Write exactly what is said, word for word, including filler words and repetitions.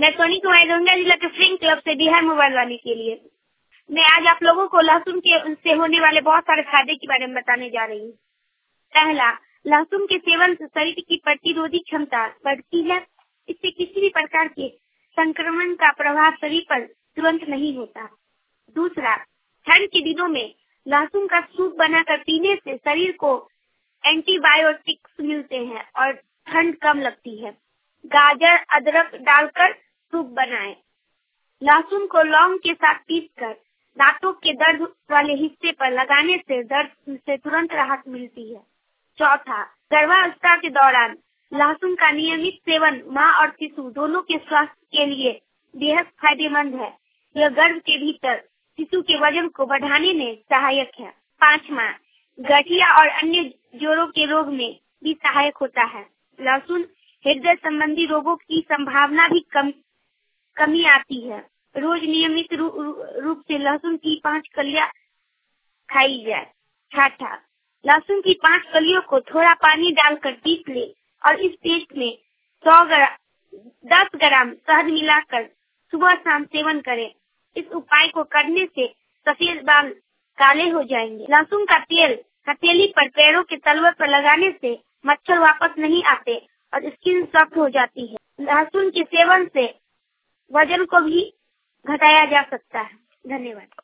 मैं सोनी कुमारी गंगा जिला के फ्रेंड क्लब से बिहार मोबाइल वाली के लिए मैं आज आप लोगों को लहसुन के से होने वाले बहुत सारे फायदे के बारे में बताने जा रही हूँ। पहला, लहसुन के सेवन से शरीर की प्रतिरोधी क्षमता बढ़ती है। इससे किसी भी प्रकार के संक्रमण का प्रभाव शरीर पर तुरंत नहीं होता। दूसरा, ठंड के दिनों में लहसुन का सूप बनाकर पीने से शरीर को एंटीबायोटिक्स मिलते हैं और ठंड कम लगती है। गाजर अदरक डालकर सूप बनाएं। लहसुन को लौंग के साथ पीसकर दांतों के दर्द वाले हिस्से पर लगाने से दर्द से तुरंत राहत मिलती है। चौथा, गर्भावस्था के दौरान लहसुन का नियमित सेवन मां और शिशु दोनों के स्वास्थ्य के लिए बेहद फायदेमंद है। यह गर्भ के भीतर शिशु के वजन को बढ़ाने में सहायक है। पांचवा, गठिया और अन्य जोड़ों के रोग में भी सहायक होता है। लहसुन हृदय संबंधी रोगों की संभावना भी कम कमी आती है। रोज नियमित रू, रूप से लहसुन की पांच कलियां खाई जाए। छठा, लहसुन की पांच कलियों को थोड़ा पानी डालकर पीस ले और इस पेस्ट में सौ ग्राम दस ग्राम शहद मिलाकर सुबह शाम सेवन करें। इस उपाय को करने से सफेद बाल काले हो जाएंगे। लहसुन का तेल हथेली पर पैरों के तलवे पर लगाने से मच्छर वापस नहीं आते और स्किन सॉफ्ट हो जाती है। लहसुन के सेवन से वजन को भी घटाया जा सकता है। धन्यवाद।